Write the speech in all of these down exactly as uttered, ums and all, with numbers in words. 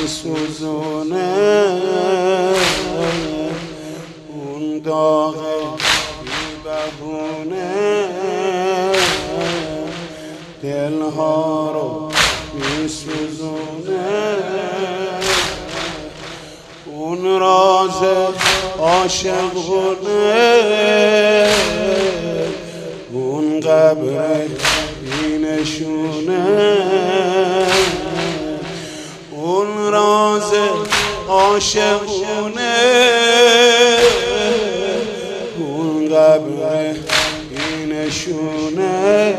میسوزونه، اون داغ بی‌بهونه دلها رو میسوزونه. اون راز عاشقونه، اون قبر بینشونه، اون راز عاشقونه، اون قبر بینشونه.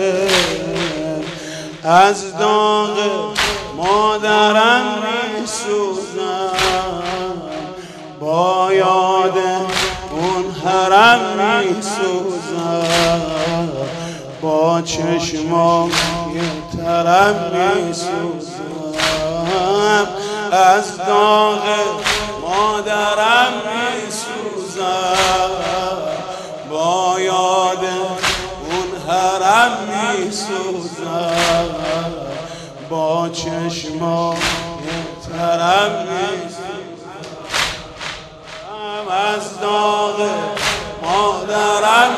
از داغ مادرم میسوزم، با یاد اون حرم میسوزم، با چشمای ترم میسوزم. از داغ مادرم میسوزم، با یاد اون حرم میسوزم، با چشمای ترم میسوزم. از داغ مادرم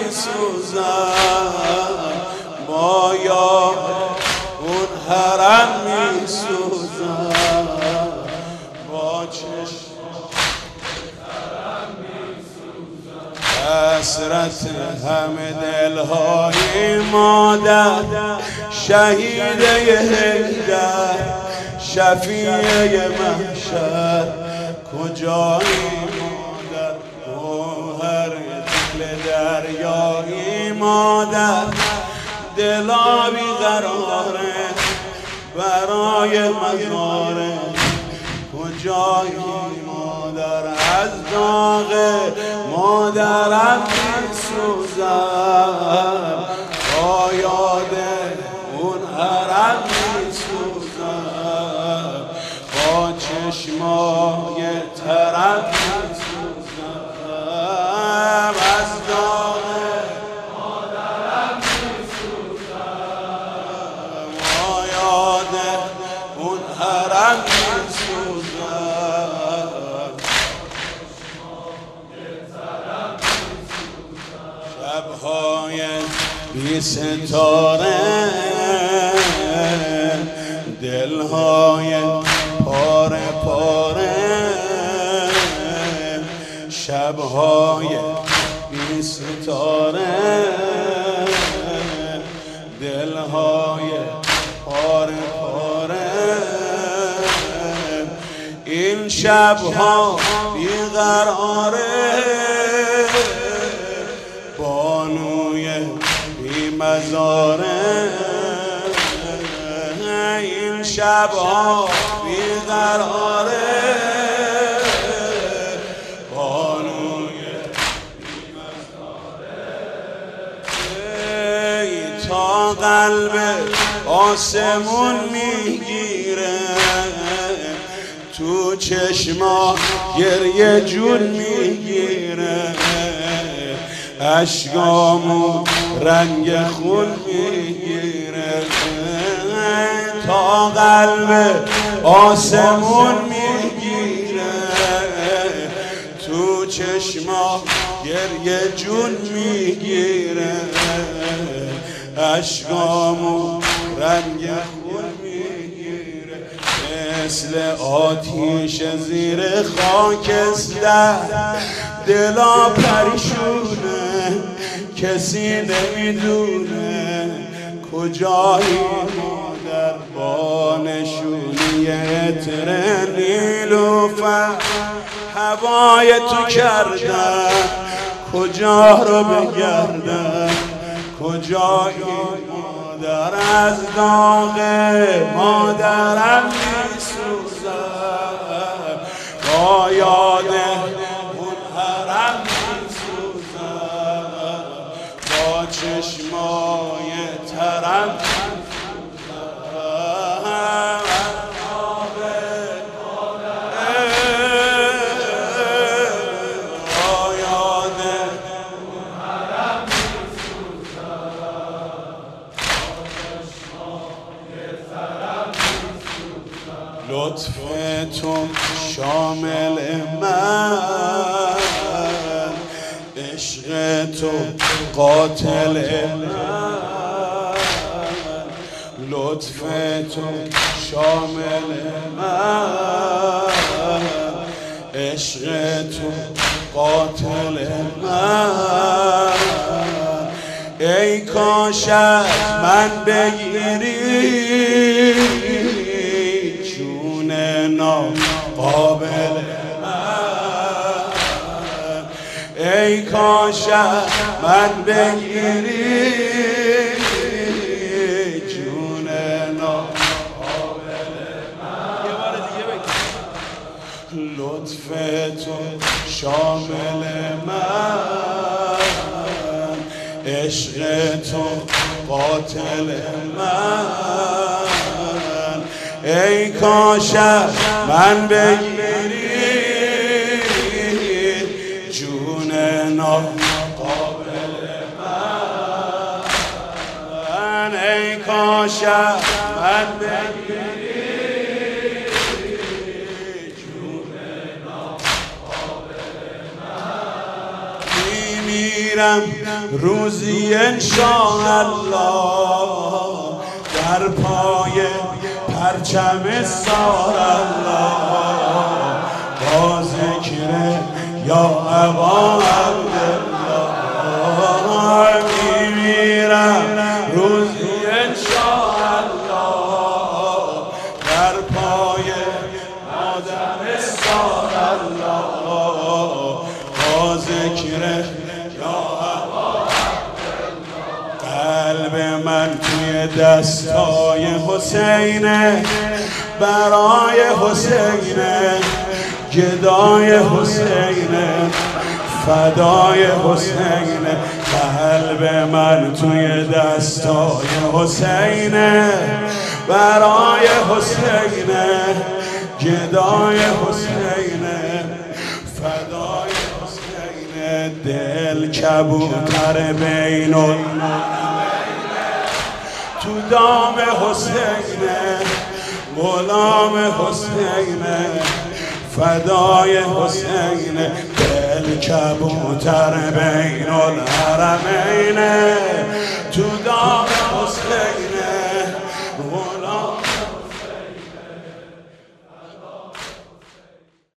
میسوزم، با یاد اون حرم میسوزم، با چشمای ترم میسوزم. حسرت همه دلهای مادر، شهیده حیدر، شفیع محشر، کجایی مادر؟ گوهر دل دریایی مادر، دلا بیقراره برای مزاره. کجایی مادر؟ از داغ مادرم میسوزم، با یاد اون حرم میسوزم، با چشمای ترم میسوزم. از داغ مادرم میسوزم، با یاد اون حرم میسوزم، شبهای بی ستاره، دلهای پاره پاره، شبهای بی ستاره، دلهای پاره پاره. این شبها بیقراره، بانوی بی مزاره. این شبها بیقراره، بانوی بی مزاره. تا قلب آسمون میگیره، تو چشما گریه جون میگیره، اشکامو رنگ خون میگیره. تا قلب آسمون میگیره، تو چشما گریه جون میگیره، اشکامو رنگ خون میگیره. مثل آتیش زیر خاکستر دلا پریشونه، کسی نمیدونه کجایی مادر. با نشونی عطر نیلوفر هوای تو کردن، کجا رو بگردن؟ کجایی مادر؟ از داغ مادرم میسوزم، با یاد اون حرم میسوزم، با چشمای ترم لطف تو شامل من، عشق تو قاتل من. لطف تو شامل من، عشق تو قاتل من. ای کاش من بگیری جون ناقابل من. ای کاش من بگیری جون ناقابل من. یه بار دیگه بگیر. لطف تو شامل من، عشق تو قاتل من. ای کاش من بگیری جون ناقابل من. ای کاش من بگیری جون ناقابل من. میمیرم روزی انشاءالله در پای پرچم سارالله، با ذکر یا ابا عبدالله. میمیرم روزی انشاءالله در پای آدم سارالله، با ذکر یا ابا عبدالله. قلب من توی دستای حسینه، برای حسینه، گدای حسینه، فدای حسینه. قلب من توی دستای حسینه، برای حسینه، گدای حسینه، فدای حسینه. دل کبوتر بین تو دام حسینه، غلام حسینه، فدای حسینه. دل کبوتر بین الحرمینه تو دام حسینه،